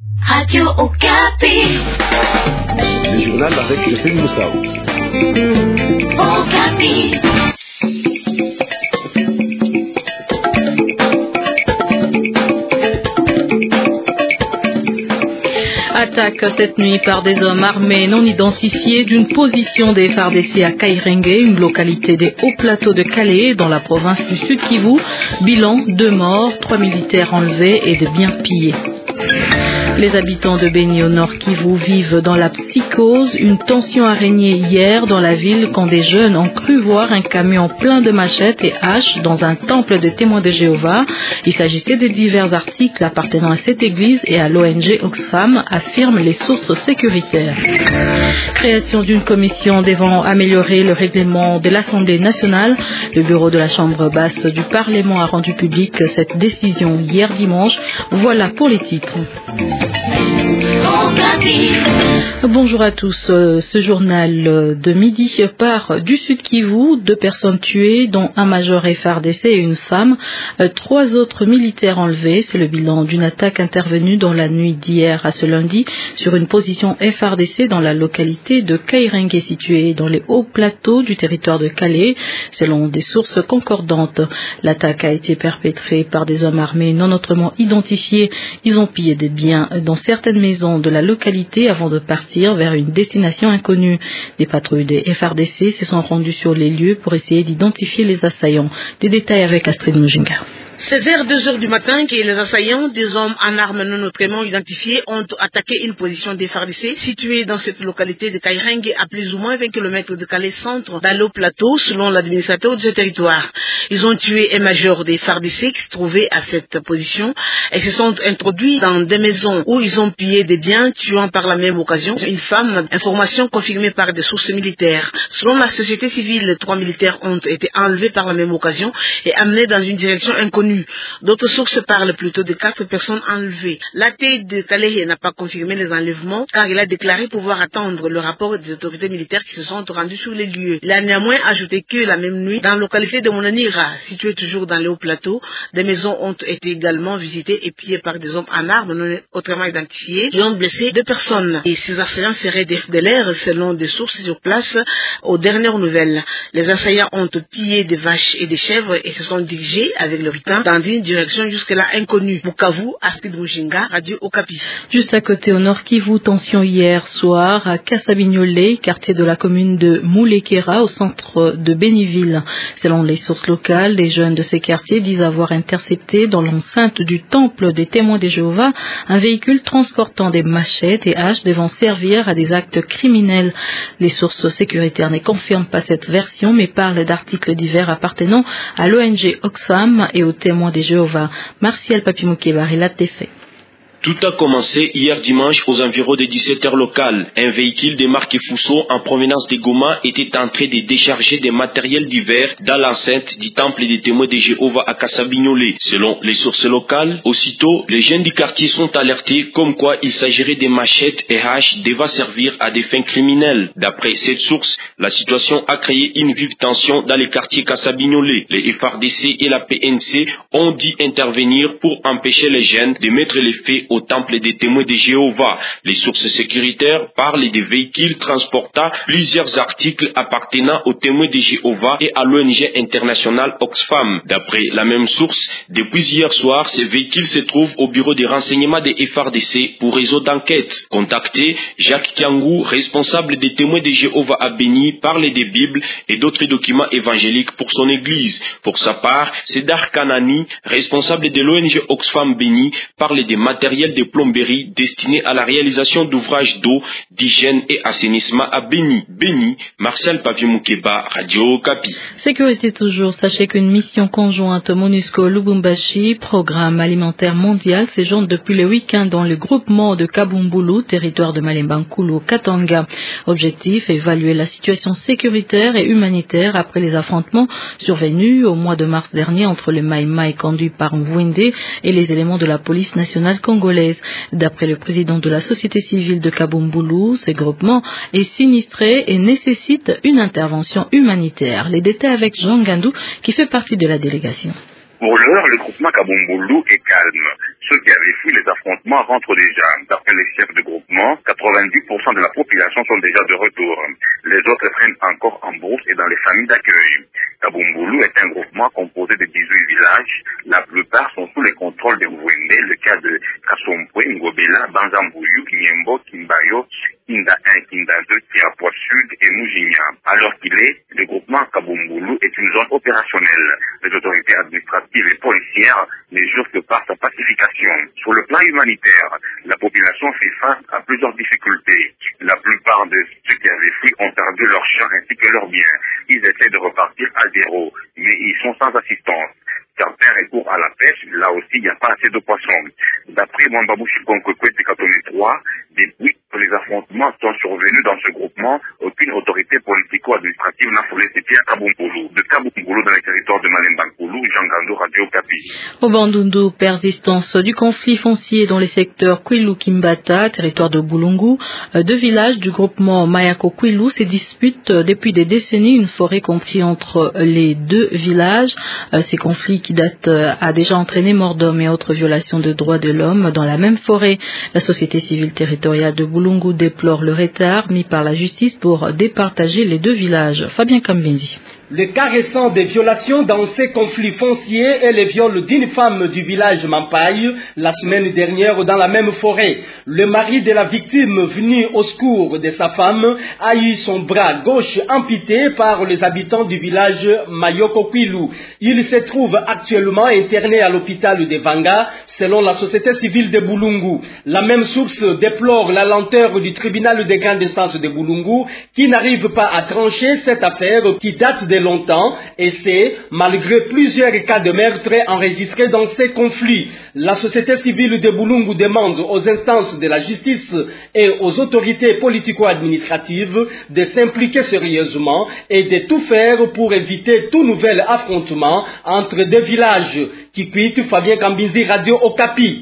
Radio Okapi. Le journal avec Hussein Moussaou. Okapi. Attaque cette nuit par des hommes armés non identifiés d'une position des FARDC à Kairengue, une localité des hauts plateaux de Calais, dans la province du Sud Kivu. Bilan, 2 morts, 3 militaires enlevés et des biens pillés. Les habitants de Beni au Nord Kivu vivent dans la psychose. Une tension a régné hier dans la ville quand des jeunes ont cru voir un camion plein de machettes et haches dans un temple de témoins de Jéhovah. Il s'agissait de divers articles appartenant à cette église et à l'ONG Oxfam, affirment les sources sécuritaires. Création d'une commission devant améliorer le règlement de l'Assemblée nationale. Le bureau de la Chambre basse du Parlement a rendu public cette décision hier dimanche. Voilà pour les titres. Bonjour à tous. Ce journal de midi part du Sud Kivu. 2 personnes tuées, dont un major FARDC et une femme. 3 autres militaires enlevés. C'est le bilan d'une attaque intervenue dans la nuit d'hier à ce lundi sur une position FARDC dans la localité de Kairengue, située dans les hauts plateaux du territoire de Calais, selon des sources concordantes. L'attaque a été perpétrée par des hommes armés non autrement identifiés. Ils ont pillé des biens dans certaines maisons de la localité avant de partir vers une destination inconnue. Des patrouilles des FARDC se sont rendues sur les lieux pour essayer d'identifier les assaillants. Des détails avec Astrid Mujinga. C'est vers 2 heures du matin que les assaillants, des hommes en armes non autrement identifiés, ont attaqué une position des FARDC située dans cette localité de Kairengue à plus ou moins 20 km de Calais centre, dans le plateau, selon l'administrateur de ce territoire. Ils ont tué un major des FARDC qui se trouvait à cette position et se sont introduits dans des maisons où ils ont pillé des biens, tuant par la même occasion une femme, information confirmée par des sources militaires. Selon la société civile, 3 militaires ont été enlevés par la même occasion et amenés dans une direction inconnue. D'autres sources parlent plutôt de 4 personnes enlevées. L'AT de Calais n'a pas confirmé les enlèvements car il a déclaré pouvoir attendre le rapport des autorités militaires qui se sont rendues sur les lieux. Il a néanmoins ajouté que la même nuit, dans la localité de Monanira, située toujours dans les hauts plateaux, des maisons ont été également visitées et pillées par des hommes en armes non autrement identifiés qui ont blessé 2 personnes. Et ces assaillants seraient des FDLR selon des sources sur place. Aux dernières nouvelles, les assaillants ont pillé des vaches et des chèvres et se sont dirigés avec le butin dans une direction jusque-là inconnue. Bukavu, Astrid Mujinga, Radio Okapi. Juste à côté au Nord Kivu, tension hier soir à Kasabignolé, quartier de la commune de Moulekera, au centre de Béniville. Selon les sources locales, les jeunes de ces quartiers disent avoir intercepté dans l'enceinte du temple des témoins de Jéhovah un véhicule transportant des machettes et haches devant servir à des actes criminels. Les sources sécuritaires ne confirment pas cette version mais parlent d'articles divers appartenant à l'ONG Oxfam et aux témoins de Jéhovah. Martial Papimoukébar, il a été fait. Tout a commencé hier dimanche aux environs de 17h locales. Un véhicule de marque Fuso en provenance de Goma était en train de décharger des matériels divers dans l'enceinte du temple des témoins de Jéhovah à Kasabignolé. Selon les sources locales, aussitôt, les jeunes du quartier sont alertés comme quoi il s'agirait de machettes et haches devant servir à des fins criminelles. D'après cette source, la situation a créé une vive tension dans les quartiers Kasabignolé. Les FARDC et la PNC ont dû intervenir pour empêcher les jeunes de mettre les faits au temple des témoins de Jéhovah. Les sources sécuritaires parlent des véhicules transportant plusieurs articles appartenant aux témoins de Jéhovah et à l'ONG internationale Oxfam. D'après la même source, depuis hier soir, ces véhicules se trouvent au bureau de renseignement des FARDC pour réseau d'enquête. Contacté, Jacques Kiangou, responsable des témoins de Jéhovah à Béni, parle des Bibles et d'autres documents évangéliques pour son église. Pour sa part, Cédar Kanani, responsable de l'ONG Oxfam Béni, parle des matériels de plomberie destinés à la réalisation d'ouvrages d'eau, d'hygiène et assainissement à Béni. Béni, Martial Papimoukéba, Radio Okapi. Sécurité toujours, sachez qu'une mission conjointe MONUSCO-Lubumbashi, Programme alimentaire mondial, séjourne depuis le week-end dans le groupement de Kabumbulu, territoire de Malemba-Nkulu, Katanga. Objectif, évaluer la situation sécuritaire et humanitaire après les affrontements survenus au mois de mars dernier entre le Maï-Maï conduit par Mvwende et les éléments de la police nationale congolaise. D'après le président de la société civile de Kabumbulu, ce groupement est sinistré et nécessite une intervention humanitaire. Les détails avec Jean Gandou qui fait partie de la délégation. Pour l'heure, le groupement Kabombolo est calme. Ceux qui avaient fui les affrontements rentrent déjà. D'après les chefs de groupement, 90% de la population sont déjà de retour. Les autres traînent encore en brousse et dans les familles d'accueil. Kabombolo est un groupement composé de 18 villages. La plupart sont sous les contrôles des Wende, le cas de Kasompwe, Ngobela, Banzambouyou, Kinyembo, Kimbayo, Kinda 1, Kinda 2, Tiapois Sud et Moujinia. Alors qu'il est, le groupement Kabombolo est une zone opérationnelle. Les autorités administratives et policières ne jurent que par sa pacification. Sur le plan humanitaire, la population fait face à plusieurs difficultés. La plupart de ceux qui avaient fui ont perdu leurs champs ainsi que leurs biens. Ils essaient de repartir à zéro, mais ils sont sans assistance. Certains recourent à la pêche, là aussi il n'y a pas assez de poissons. D'après Mwambabou Chikonkwekwe Tekatome 3, depuis que les affrontements sont survenus dans ce groupement, aucune autorité politico-administrative n'a foulé ses pieds à Kabombolo. De Kabombolo dans les territoires de Malemba-Nkulu, Jean Gando, Radio Okapi. Au Bandundu, persistance du conflit foncier dans les secteurs Kwilu-Kimbata, territoire de Bulungu, deux villages du groupement Mayako-Kwilu se disputent depuis des décennies une forêt comprise entre les deux villages. Ces conflits qui datent a déjà entraîné mort d'hommes et autres violations de droits de l'homme dans la même forêt. La société civile territoriale de Bulungu déplore le retard mis par la justice pour départager les deux villages. Fabien Kambenzi. Le cas récent des violations dans ces conflits fonciers et les viols d'une femme du village Mampaï la semaine dernière dans la même forêt. Le mari de la victime venu au secours de sa femme a eu son bras gauche amputé par les habitants du village Mayoko-Kwilu. Il se trouve actuellement interné à l'hôpital de Vanga selon la société civile de Bulungu. La même source déplore la lenteur du tribunal de grande instance de Bulungu qui n'arrive pas à trancher cette affaire qui date de longtemps et c'est malgré plusieurs cas de meurtre enregistrés dans ces conflits. La société civile de Bulungu demande aux instances de la justice et aux autorités politico-administratives de s'impliquer sérieusement et de tout faire pour éviter tout nouvel affrontement entre deux villages. Kikwit, Fabien Kambinzi, Radio Okapi.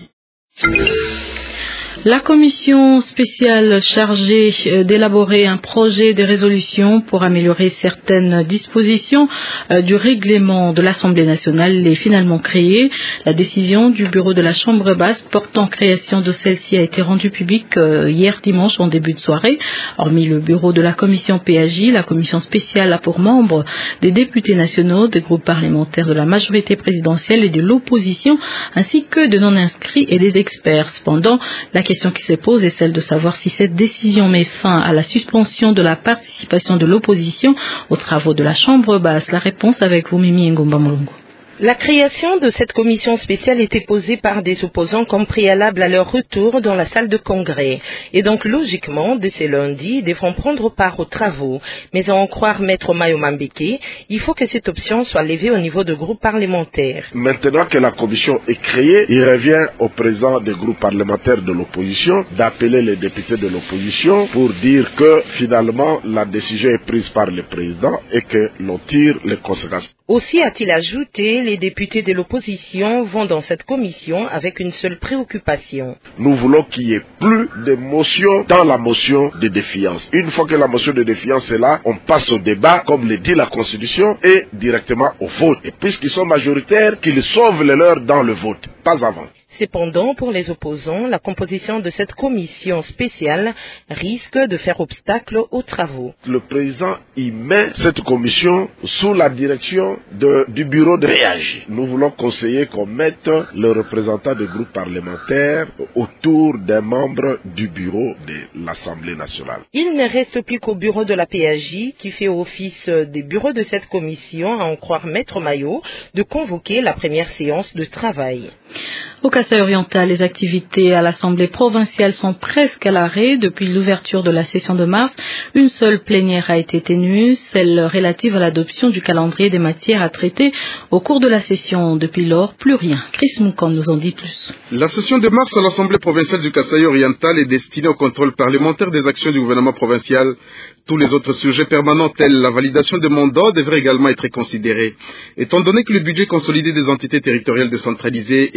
La commission spéciale chargée d'élaborer un projet de résolution pour améliorer certaines dispositions du règlement de l'Assemblée nationale est finalement créée. La décision du bureau de la Chambre basse portant création de celle-ci a été rendue publique hier dimanche en début de soirée. Hormis le bureau de la commission PAJ, la commission spéciale a pour membres des députés nationaux, des groupes parlementaires de la majorité présidentielle et de l'opposition, ainsi que de non-inscrits et des experts. Cependant, la question qui se pose est celle de savoir si cette décision met fin à la suspension de la participation de l'opposition aux travaux de la Chambre basse. La réponse avec vous, Mimi Ngomba Mulungu. La création de cette commission spéciale était posée par des opposants comme préalable à leur retour dans la salle de congrès. Et donc, logiquement, dès ce lundi, ils devront prendre part aux travaux. Mais à en croire Maître Mayo Mambeke, il faut que cette option soit levée au niveau de groupes parlementaires. Maintenant que la commission est créée, il revient au président des groupes parlementaires de l'opposition d'appeler les députés de l'opposition pour dire que finalement la décision est prise par le président et que l'on tire les conséquences. Aussi a-t-il ajouté, les députés de l'opposition vont dans cette commission avec une seule préoccupation. Nous voulons qu'il n'y ait plus de motion dans la motion de défiance. Une fois que la motion de défiance est là, on passe au débat, comme le dit la Constitution, et directement au vote. Et puisqu'ils sont majoritaires, qu'ils sauvent les leurs dans le vote, pas avant. Cependant, pour les opposants, la composition de cette commission spéciale risque de faire obstacle aux travaux. Le président y met cette commission sous la direction du bureau de PAJ. Nous voulons conseiller qu'on mette le représentant des groupes parlementaires autour des membres du bureau de l'Assemblée nationale. Il ne reste plus qu'au bureau de la PAJ, qui fait office des bureaux de cette commission, à en croire Maître Mayo, de convoquer la première séance de travail. Au Kasaï oriental, les activités à l'Assemblée provinciale sont presque à l'arrêt depuis l'ouverture de la session de mars. Une seule plénière a été tenue, celle relative à l'adoption du calendrier des matières à traiter au cours de la session. Depuis lors, plus rien. Chris Moukan nous en dit plus. La session de mars à l'Assemblée provinciale du Kasaï oriental est destinée au contrôle parlementaire des actions du gouvernement provincial. Tous les autres sujets permanents tels la validation des mandats devraient également être considérés. Étant donné que le budget consolidé des entités territoriales décentralisées est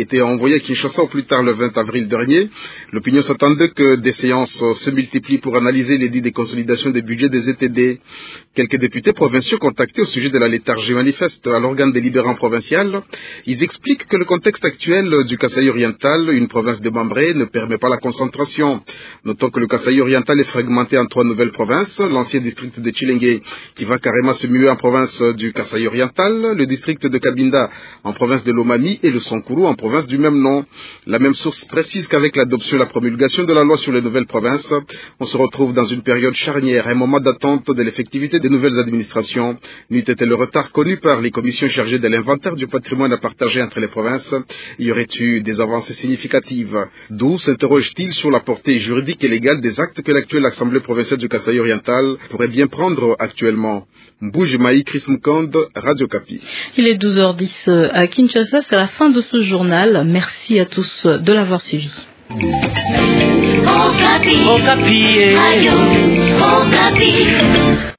été envoyé à Kinshasa au plus tard le 20 avril dernier. L'opinion s'attendait que des séances se multiplient pour analyser l'édit des consolidations des budgets des ETD. Quelques députés provinciaux contactés au sujet de la léthargie manifeste à l'organe délibérant provincial, ils expliquent que le contexte actuel du Kasaï oriental, une province démembrée, ne permet pas la concentration. Notons que le Kasaï oriental est fragmenté en 3 nouvelles provinces, l'ancien district de Chilenge qui va carrément se muer en province du Kasaï oriental, le district de Cabinda en province de Lomami et le Sankuru en province du même nom. La même source précise qu'avec l'adoption et la promulgation de la loi sur les nouvelles provinces, on se retrouve dans une période charnière, un moment d'attente de l'effectivité des nouvelles administrations. N'eût été le retard connu par les commissions chargées de l'inventaire du patrimoine à partager entre les provinces, il y aurait eu des avancées significatives. D'où s'interroge-t-il sur la portée juridique et légale des actes que l'actuelle Assemblée provinciale du Kasaï oriental pourrait bien prendre actuellement. Mboujimaï, Chris Mkand, Radio Kapi. Il est 12h10 à Kinshasa, c'est la fin de ce journal. Merci à tous de l'avoir suivi. Okapi. Radio Okapi.